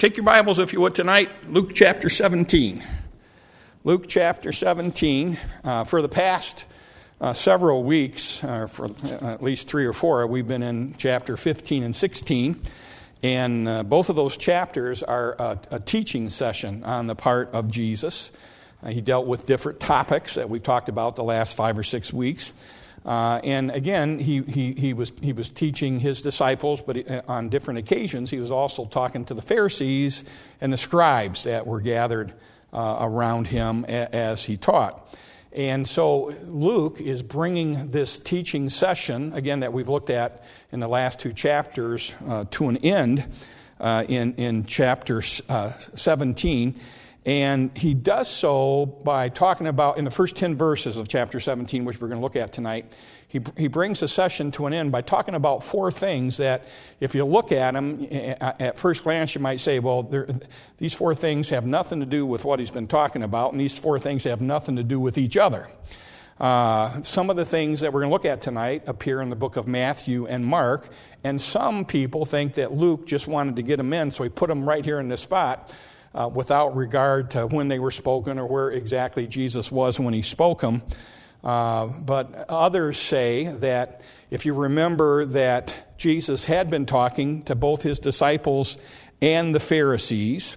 Take your Bibles, if you would, tonight, Luke chapter 17. Luke chapter 17. For the past several weeks, for at least 3 or 4, we've been in chapter 15 and 16. And both of those chapters are a teaching session on the part of Jesus. He dealt with different topics that we've talked about the last 5 or 6 weeks. And again, he was teaching his disciples, but on different occasions, he was also talking to the Pharisees and the scribes that were gathered around him as he taught. And so Luke is bringing this teaching session, again, that we've looked at in the last 2 chapters, to an end in chapter 17. And he does so by talking about, in the first 10 verses of chapter 17, which we're going to look at tonight, he brings the session to an end by talking about 4 things that, if you look at them, at first glance, you might say, well, these 4 things have nothing to do with what he's been talking about, and these 4 things have nothing to do with each other. Some of the things that we're going to look at tonight appear in the book of Matthew and Mark, and some people think that Luke just wanted to get them in, so he put them right here in this spot, without regard to when they were spoken or where exactly Jesus was when he spoke them. But others say that if you remember that Jesus had been talking to both his disciples and the Pharisees,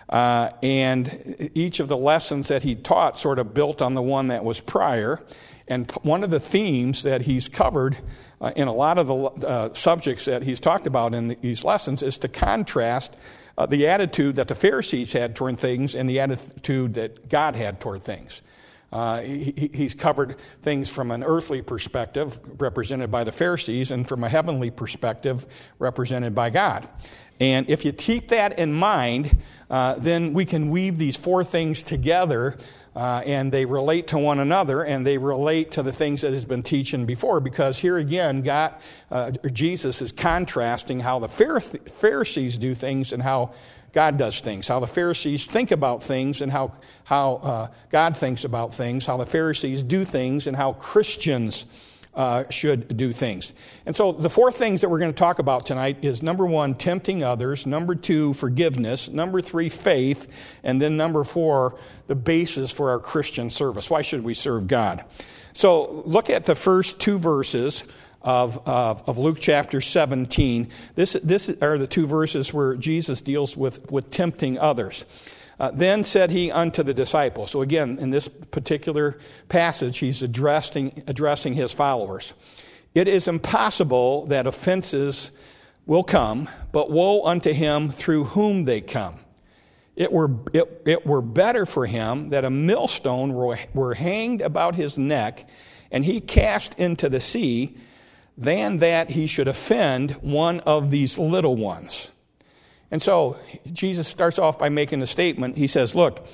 and each of the lessons that he taught sort of built on the one that was prior. And one of the themes that he's covered in a lot of the subjects that he's talked about in these lessons is to contrast the attitude that the Pharisees had toward things and the attitude that God had toward things. He's covered things from an earthly perspective, represented by the Pharisees, and from a heavenly perspective, represented by God. And if you keep that in mind, then we can weave these 4 things together, and they relate to one another, and they relate to the things that has been teaching before. Because here again, Jesus is contrasting how the Pharisees do things and how God does things, how the Pharisees think about things and how God thinks about things, how the Pharisees do things and how Christians should do things. And so the 4 things that we're going to talk about tonight is, number 1, tempting others, number 2, forgiveness, number 3, faith, and then number 4, the basis for our Christian service. Why should we serve God? So look at the first 2 verses of Luke chapter 17. This are the 2 verses where Jesus deals with tempting others. Then said he unto the disciples. So again, in this particular passage, he's addressing his followers. It is impossible that offenses will come, but woe unto him through whom they come. It were better for him that a millstone were hanged about his neck, and he cast into the sea, than that he should offend one of these little ones. And so Jesus starts off by making a statement. He says, look,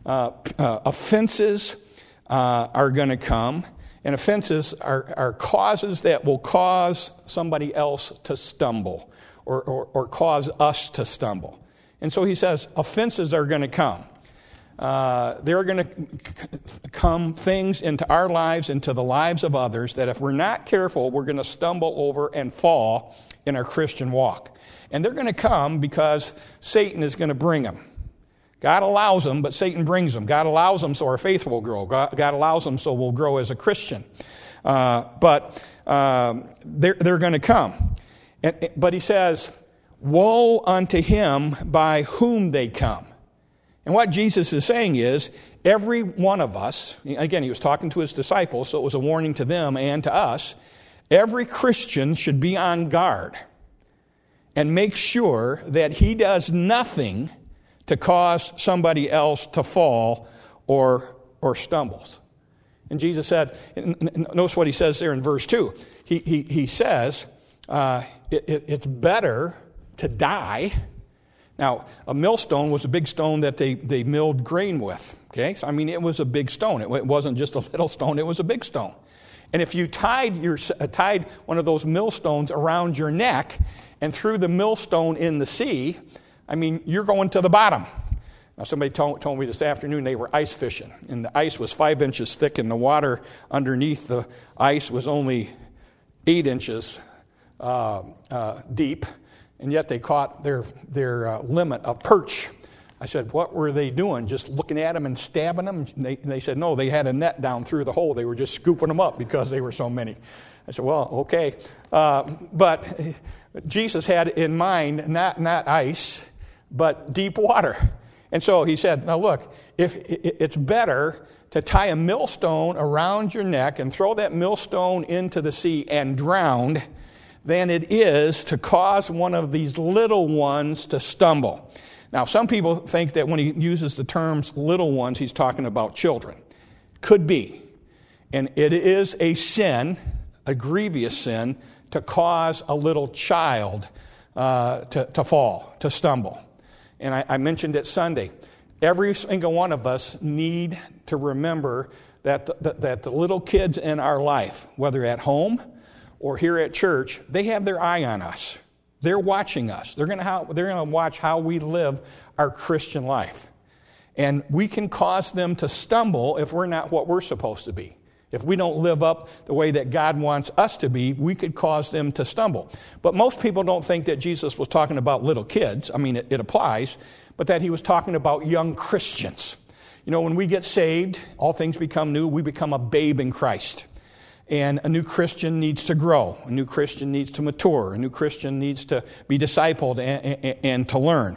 offenses are going to come, and offenses are causes that will cause somebody else to stumble or cause us to stumble. And so he says, offenses are going to come. There are going to come things into our lives, into the lives of others, that if we're not careful, we're going to stumble over and fall in our Christian walk. And they're going to come because Satan is going to bring them. God allows them, but Satan brings them. God allows them so our faith will grow. God allows them so we'll grow as a Christian. But they're going to come. But he says, woe unto him by whom they come. And what Jesus is saying is, every one of us, again, he was talking to his disciples, so it was a warning to them and to us, every Christian should be on guard and make sure that he does nothing to cause somebody else to fall or stumbles. And Jesus said, notice what he says there in verse 2. He says, it's better to die. Now, a millstone was a big stone that they milled grain with. Okay, so I mean, it was a big stone. It wasn't just a little stone, it was a big stone. And if you tied one of those millstones around your neck and threw the millstone in the sea, I mean, you're going to the bottom. Now, somebody told me this afternoon they were ice fishing, and the ice was 5 inches thick, and the water underneath the ice was only 8 inches deep. and yet they caught their limit of perch. I said, what were they doing? Just looking at them and stabbing them? They said, no, they had a net down through the hole. They were just scooping them up because they were so many. I said, well, okay. But Jesus had in mind not ice, but deep water. And so he said, now look, if it's better to tie a millstone around your neck and throw that millstone into the sea and drown than it is to cause one of these little ones to stumble. Now, some people think that when he uses the terms little ones, he's talking about children. Could be. And it is a sin, a grievous sin, to cause a little child to fall, to stumble. And I mentioned it Sunday. Every single one of us need to remember that the little kids in our life, whether at home or here at church, they have their eye on us. They're watching us. They're going to watch how we live our Christian life. And we can cause them to stumble if we're not what we're supposed to be. If we don't live up the way that God wants us to be, we could cause them to stumble. But most people don't think that Jesus was talking about little kids. I mean, it applies, but that he was talking about young Christians. You know, when we get saved, all things become new. We become a babe in Christ. And a new Christian needs to grow. A new Christian needs to mature. A new Christian needs to be discipled and to learn.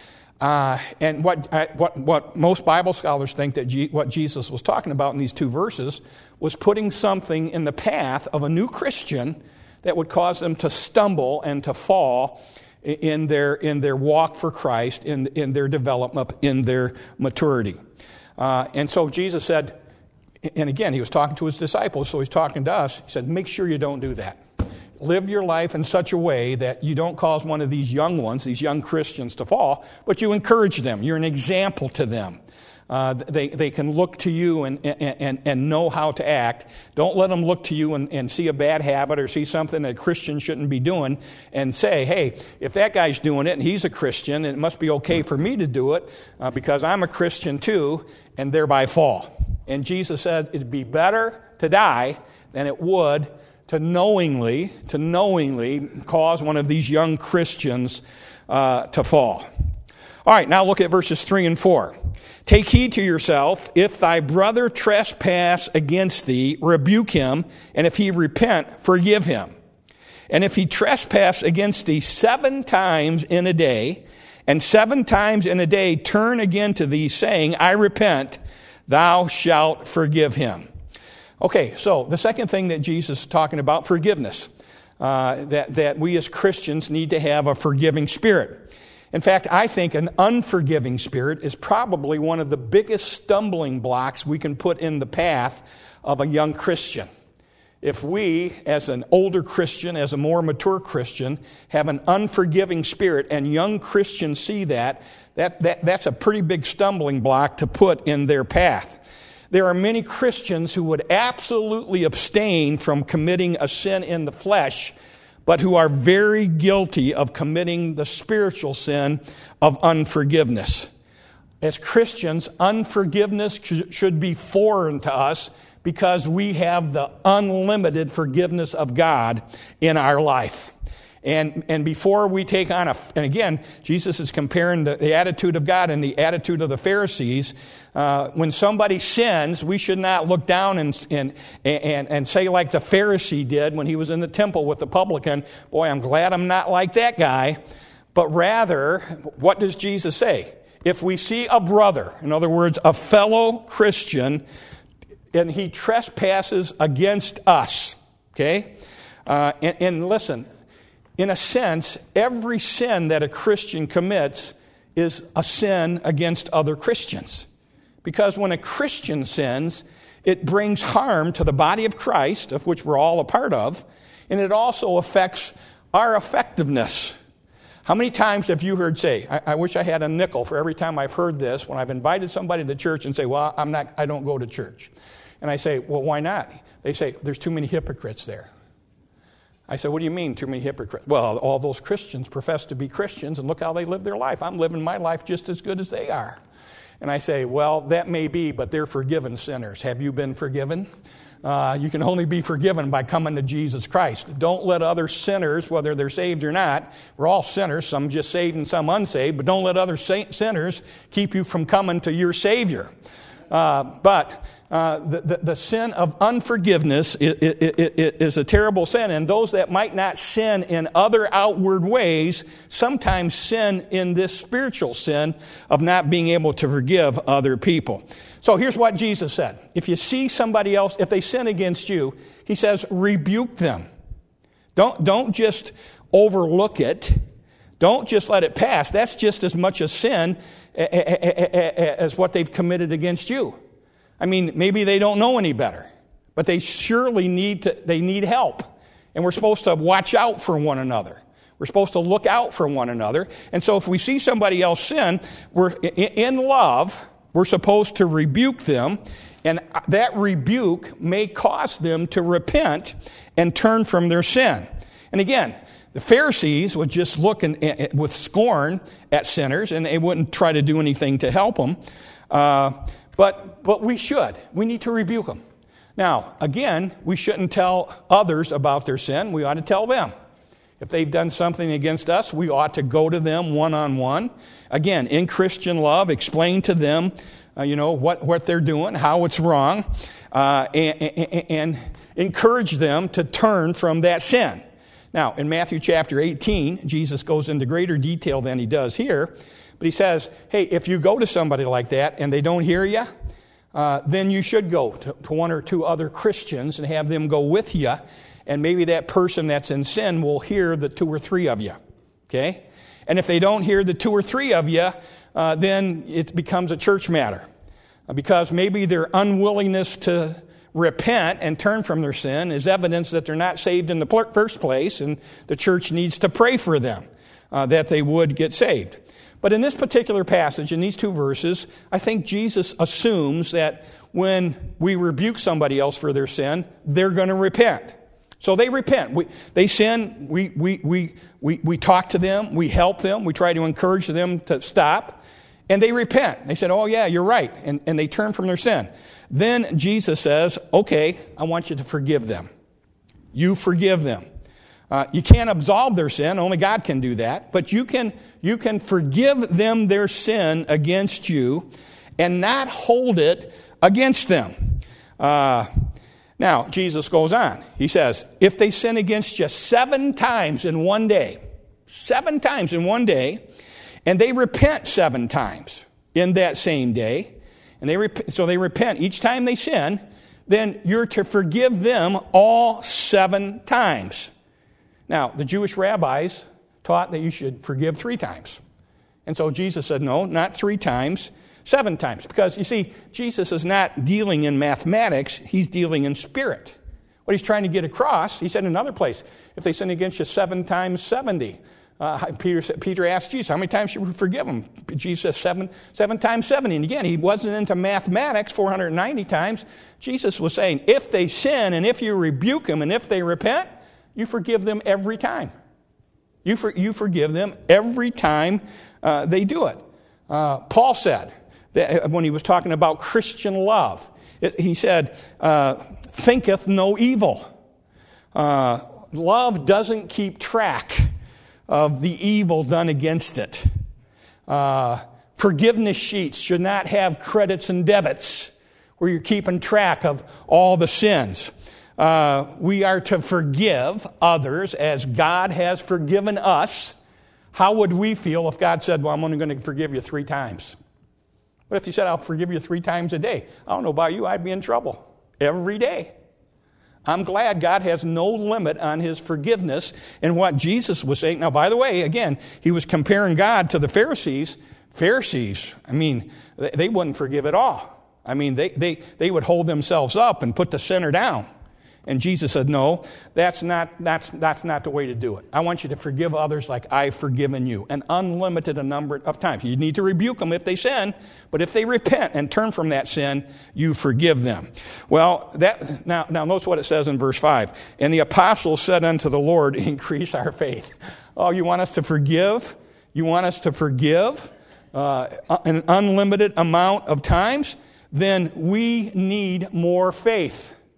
And what most Bible scholars think that what Jesus was talking about in these two verses was putting something in the path of a new Christian that would cause them to stumble and to fall in their walk for Christ, in their development, in their maturity. And so Jesus said, and again, he was talking to his disciples, so he's talking to us. He said, make sure you don't do that. Live your life in such a way that you don't cause one of these young ones, these young Christians, to fall, but you encourage them. You're an example to them. They can look to you and know how to act. Don't let them look to you and see a bad habit or see something that a Christian shouldn't be doing and say, hey, if that guy's doing it and he's a Christian, it must be okay for me to do it because I'm a Christian too, and thereby fall. And Jesus said it'd be better to die than it would to knowingly cause one of these young Christians to fall. All right, now look at verses 3 and 4. Take heed to yourself. If thy brother trespass against thee, rebuke him, and if he repent, forgive him. And if he trespass against thee 7 times in a day, and 7 times in a day turn again to thee, saying, I repent, thou shalt forgive him. Okay, so the second thing that Jesus is talking about, forgiveness. That we as Christians need to have a forgiving spirit. In fact, I think an unforgiving spirit is probably one of the biggest stumbling blocks we can put in the path of a young Christian. If we, as an older Christian, as a more mature Christian, have an unforgiving spirit and young Christians see that's a pretty big stumbling block to put in their path. There are many Christians who would absolutely abstain from committing a sin in the flesh, but who are very guilty of committing the spiritual sin of unforgiveness. As Christians, unforgiveness should be foreign to us because we have the unlimited forgiveness of God in our life. And before we take on and again, Jesus is comparing the attitude of God and the attitude of the Pharisees. When somebody sins, we should not look down and say like the Pharisee did when he was in the temple with the publican, boy, I'm glad I'm not like that guy. But rather, what does Jesus say? If we see a brother, in other words, a fellow Christian, and he trespasses against us, okay? And listen, in a sense, every sin that a Christian commits is a sin against other Christians. Because when a Christian sins, it brings harm to the body of Christ, of which we're all a part of, and it also affects our effectiveness. How many times have you heard say, I wish I had a nickel for every time I've heard this, when I've invited somebody to church and say, well, I don't go to church. And I say, well, why not? They say, there's too many hypocrites there. I said, what do you mean, too many hypocrites? Well, all those Christians profess to be Christians, and look how they live their life. I'm living my life just as good as they are. And I say, well, that may be, but they're forgiven sinners. Have you been forgiven? you can only be forgiven by coming to Jesus Christ. Don't let other sinners, whether they're saved or not, we're all sinners, some just saved and some unsaved, but don't let other sinners keep you from coming to your Savior. But the sin of unforgiveness is a terrible sin, and those that might not sin in other outward ways sometimes sin in this spiritual sin of not being able to forgive other people. So here's what Jesus said. If you see somebody else, if they sin against you, he says, rebuke them. Don't just overlook it. Don't just let it pass. That's just as much a sin as what they've committed against you. I mean, maybe they don't know any better, but they surely need help. And we're supposed to watch out for one another. We're supposed to look out for one another. And so if we see somebody else sin, we're in love, we're supposed to rebuke them, and that rebuke may cause them to repent and turn from their sin. And again, the Pharisees would just look with scorn at sinners, and they wouldn't try to do anything to help them. But we should. We need to rebuke them. Now, again, we shouldn't tell others about their sin. We ought to tell them. If they've done something against us, we ought to go to them one-on-one. Again, in Christian love, explain to them, what they're doing, how it's wrong, and encourage them to turn from that sin. Now, in Matthew chapter 18, Jesus goes into greater detail than he does here, but he says, hey, if you go to somebody like that and they don't hear you, then you should go to one or two other Christians and have them go with you, and maybe that person that's in sin will hear the two or three of you, okay? And if they don't hear the two or three of you, then it becomes a church matter, because maybe their unwillingness to repent and turn from their sin is evidence that they're not saved in the first place, and the church needs to pray for them that they would get saved. But in this particular passage, in these two verses, I think Jesus assumes that when we rebuke somebody else for their sin, they're going to repent. So they repent. They sin. We talk to them. We help them. We try to encourage them to stop. And they repent. They said, oh, yeah, you're right. And they turn from their sin. Then Jesus says, okay, I want you to forgive them. You forgive them. You can't absolve their sin. Only God can do that. But you can forgive them their sin against you and not hold it against them. Now, Jesus goes on. He says, if they sin against you 7 times in one day, 7 times in one day, and they repent 7 times in that same day, and they repent each time they sin, then you're to forgive them all 7 times. Now, the Jewish rabbis taught that you should forgive 3 times. And so Jesus said, no, not 3 times, 7 times. Because, you see, Jesus is not dealing in mathematics, he's dealing in spirit. What he's trying to get across, he said in another place, if they sin against you 7 times 70. Peter asked Jesus, how many times should we forgive them? Jesus said 7 times 70. And again, he wasn't into mathematics 490 times. Jesus was saying, if they sin and if you rebuke them and if they repent, you forgive them every time. You forgive them every time they do it. Paul said, that when he was talking about Christian love, he said, thinketh no evil. Love doesn't keep track of the evil done against it. Forgiveness sheets should not have credits and debits where you're keeping track of all the sins. We are to forgive others as God has forgiven us. How would we feel if God said, well, I'm only going to forgive you 3 times? What if he said, I'll forgive you 3 times a day? I don't know about you, I'd be in trouble every day. I'm glad God has no limit on his forgiveness and what Jesus was saying. Now, by the way, again, he was comparing God to the Pharisees. Pharisees, I mean, they wouldn't forgive at all. I mean, they would hold themselves up and put the sinner down. And Jesus said, no, that's not the way to do it. I want you to forgive others like I've forgiven you. An unlimited number of times. You need to rebuke them if they sin, but if they repent and turn from that sin, you forgive them. Well, now notice what it says in verse 5. And the apostles said unto the Lord, increase our faith. Oh, you want us to forgive? You want us to forgive an unlimited amount of times? Then we need more faith.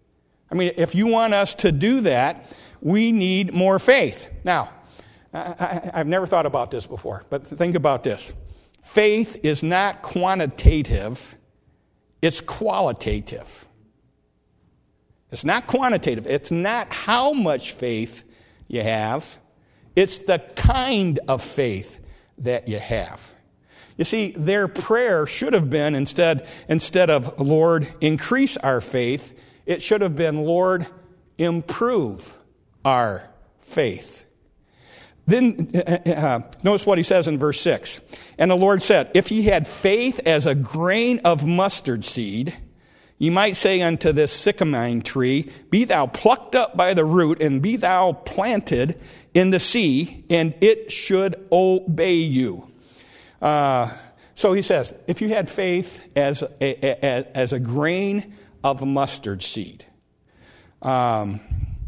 I mean, if you want us to do that, we need more faith. Now, I've never thought about this before, but think about this. Faith is not quantitative, it's qualitative. It's not quantitative. It's not how much faith you have. It's the kind of faith that you have. You see, their prayer should have been, instead of, Lord, increase our faith, it should have been, Lord, improve our faith. Then, notice what he says in verse 6. And the Lord said, if ye had faith as a grain of mustard seed, ye might say unto this sycamine tree, be thou plucked up by the root, and be thou planted in the sea, and it should obey you. So he says, if you had faith as a grain of mustard seed, and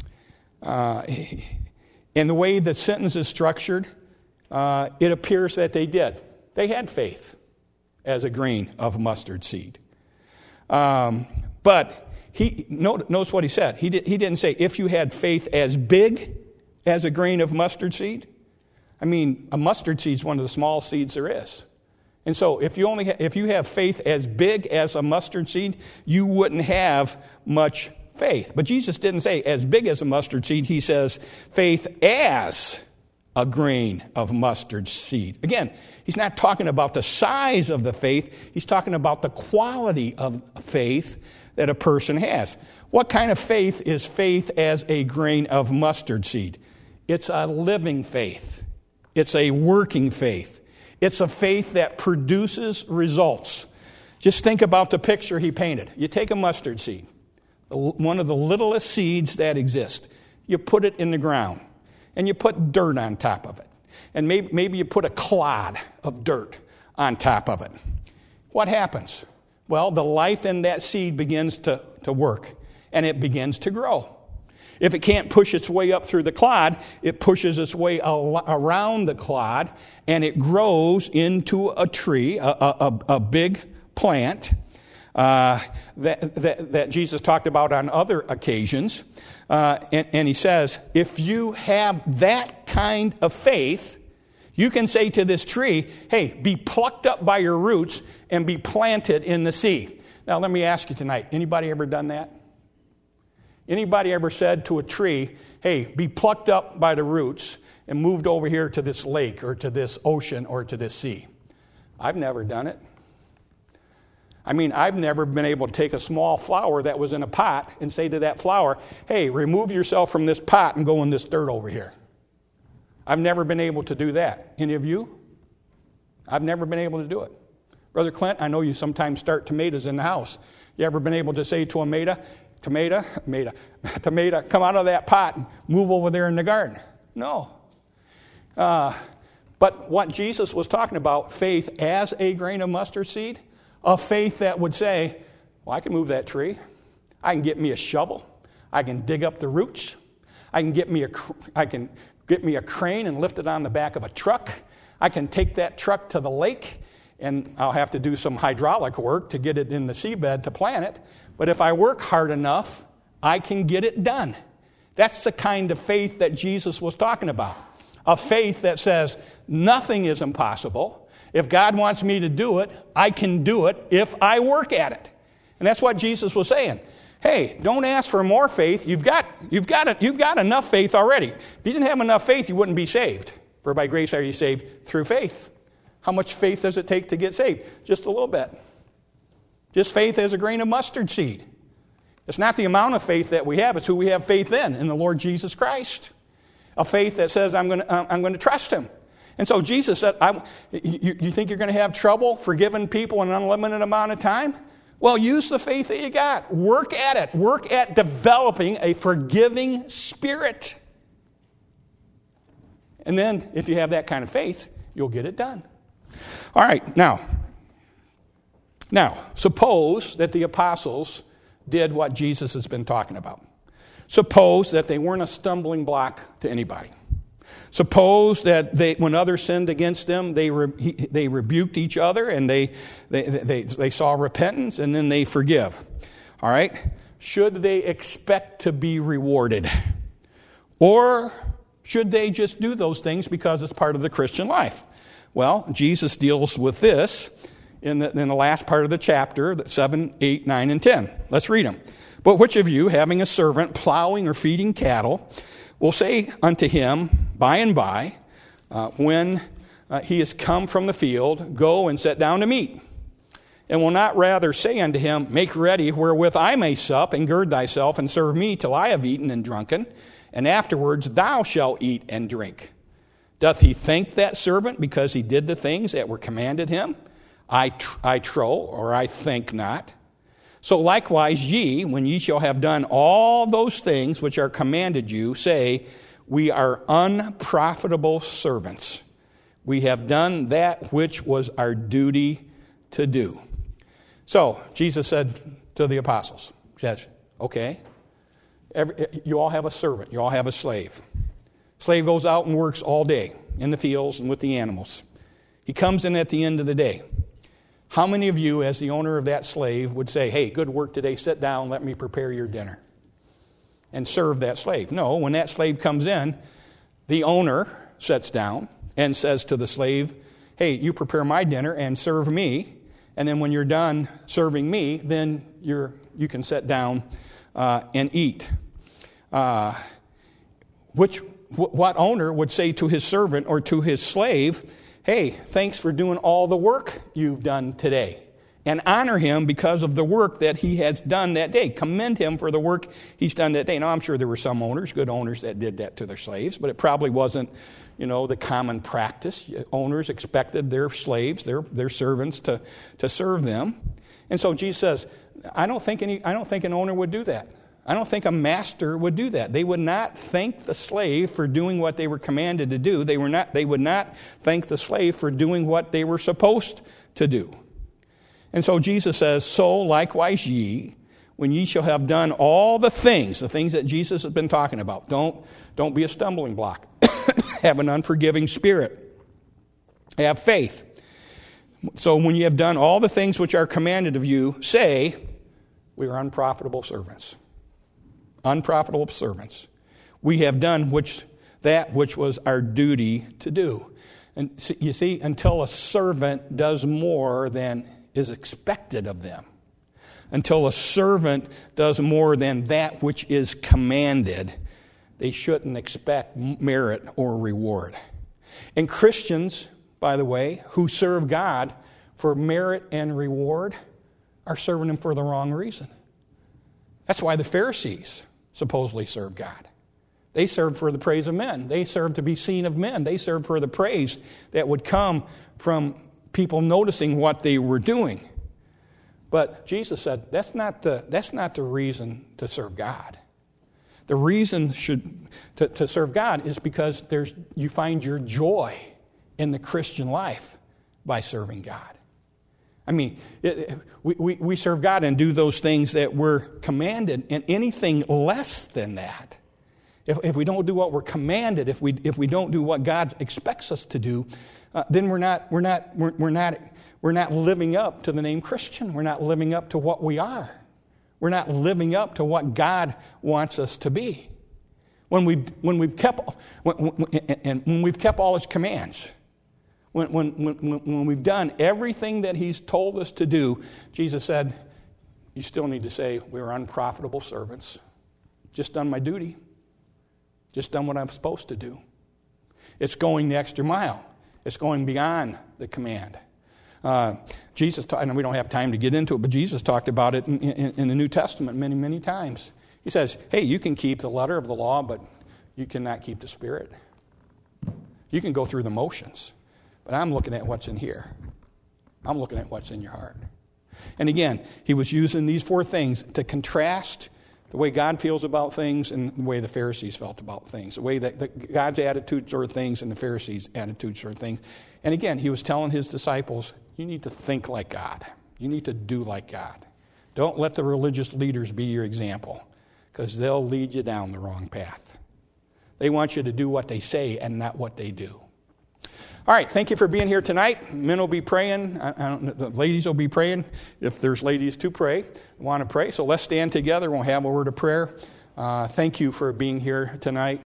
the way the sentence is structured, it appears that they did. They had faith as a grain of mustard seed. But notice what he said. He didn't say, if you had faith as big as a grain of mustard seed. I mean, a mustard seed is one of the small seeds there is. And so if you have faith as big as a mustard seed, you wouldn't have much faith. But Jesus didn't say as big as a mustard seed. He says faith as a grain of mustard seed. Again, he's not talking about the size of the faith. He's talking about the quality of faith that a person has. What kind of faith is faith as a grain of mustard seed? It's a living faith. It's a working faith. It's a faith that produces results. Just think about the picture he painted. You take a mustard seed, one of the littlest seeds that exist. You put it in the ground, and you put dirt on top of it. And maybe you put a clod of dirt on top of it. What happens? Well, the life in that seed begins to work, and it begins to grow. If it can't push its way up through the clod, it pushes its way around the clod, and it grows into a tree, a big plant that Jesus talked about on other occasions. And he says, if you have that kind of faith, you can say to this tree, hey, be plucked up by your roots and be planted in the sea. Now, let me ask you tonight, anybody ever done that? Anybody ever said to a tree, hey, be plucked up by the roots and moved over here to this lake or to this ocean or to this sea? I've never done it. I mean, I've never been able to take a small flower that was in a pot and say to that flower, hey, remove yourself from this pot and go in this dirt over here. I've never been able to do that. Any of you? I've never been able to do it. Brother Clint, I know you sometimes start tomatoes in the house. You ever been able to say to a tomato, come out of that pot and move over there in the garden? No. But what Jesus was talking about, faith as a grain of mustard seed, a faith that would say, well, I can move that tree. I can get me a shovel. I can dig up the roots. I can get me a crane and lift it on the back of a truck. I can take that truck to the lake, and I'll have to do some hydraulic work to get it in the seabed to plant it. But if I work hard enough, I can get it done. That's the kind of faith that Jesus was talking about. A faith that says nothing is impossible. If God wants me to do it, I can do it if I work at it. And that's what Jesus was saying. Hey, don't ask for more faith. You've got enough faith already. If you didn't have enough faith, you wouldn't be saved. For by grace are you saved through faith. How much faith does it take to get saved? Just a little bit. Just faith as a grain of mustard seed. It's not the amount of faith that we have, it's who we have faith in the Lord Jesus Christ. A faith that says, I'm going to trust Him. And so Jesus said, you think you're going to have trouble forgiving people in an unlimited amount of time? Well, use the faith that you got. Work at it. Work at developing a forgiving spirit. And then, if you have that kind of faith, you'll get it done. All right, now, suppose that the apostles did what Jesus has been talking about. Suppose that they weren't a stumbling block to anybody. Suppose that when others sinned against them, they rebuked each other and they saw repentance and then they forgive. All right? should they expect to be rewarded? Or should they just do those things because it's part of the Christian life? Well, Jesus deals with this in the last part of the chapter, 7, 8, 9, and 10. Let's read them. But which of you, having a servant plowing or feeding cattle, will say unto him by and by, when he is come from the field, go and sit down to meat? And will not rather say unto him, make ready wherewith I may sup, and gird thyself, and serve me till I have eaten and drunken, and afterwards thou shalt eat and drink? Doth he thank that servant because he did the things that were commanded him? I trow, or I think not. So likewise ye, when ye shall have done all those things which are commanded you, say, we are unprofitable servants. We have done that which was our duty to do. So Jesus said to the apostles, says, okay, you all have a servant, you all have a slave. Slave goes out and works all day in the fields and with the animals. He comes in at the end of the day. How many of you, as the owner of that slave, would say, hey, good work today, sit down, let me prepare your dinner, and serve that slave? No, when that slave comes in, the owner sits down and says to the slave, hey, you prepare my dinner and serve me, and then when you're done serving me, then you can sit down and eat. What owner would say to his servant or to his slave, hey, thanks for doing all the work you've done today, and honor him because of the work that he has done that day. Commend him for the work he's done that day. Now, I'm sure there were some owners, good owners, that did that to their slaves, but it probably wasn't, the common practice. Owners expected their slaves, their servants, to serve them. And so Jesus says, I don't think an owner would do that. I don't think a master would do that. They would not thank the slave for doing what they were commanded to do. They would not thank the slave for doing what they were supposed to do. And so Jesus says, so likewise ye, when ye shall have done all the things that Jesus has been talking about. Don't be a stumbling block. Have an unforgiving spirit. Have faith. So when you have done all the things which are commanded of you, say, we are unprofitable servants. Unprofitable servants. We have done that which was our duty to do. And you see, until a servant does more than is expected of them, until a servant does more than that which is commanded, they shouldn't expect merit or reward. And Christians, by the way, who serve God for merit and reward are serving Him for the wrong reason. That's why the Pharisees supposedly served God. They served for the praise of men. They served to be seen of men. They served for the praise that would come from people noticing what they were doing. But Jesus said that's not the reason to serve God. The reason to serve God is because you find your joy in the Christian life by serving God. I mean, we serve God and do those things that we're commanded, and anything less than that, if we don't do what we're commanded, if we don't do what God expects us to do, then we're not living up to the name Christian. We're not living up to what we are. We're not living up to what God wants us to be. When we've kept all His commands. When we've done everything that He's told us to do, Jesus said, you still need to say, we're unprofitable servants. Just done my duty. Just done what I'm supposed to do. It's going the extra mile. It's going beyond the command. Jesus, and we don't have time to get into it, but Jesus talked about it in the New Testament many, many times. He says, hey, you can keep the letter of the law, but you cannot keep the spirit. You can go through the motions. But I'm looking at what's in here. I'm looking at what's in your heart. And again, he was using these four things to contrast the way God feels about things and the way the Pharisees felt about things. The way that God's attitudes toward things and the Pharisees' attitudes toward things. And again, he was telling his disciples, you need to think like God. You need to do like God. Don't let the religious leaders be your example, because they'll lead you down the wrong path. They want you to do what they say and not what they do. All right, thank you for being here tonight. Men will be praying. The ladies will be praying. If there's ladies to pray, want to pray. So let's stand together. We'll have a word of prayer. Thank you for being here tonight.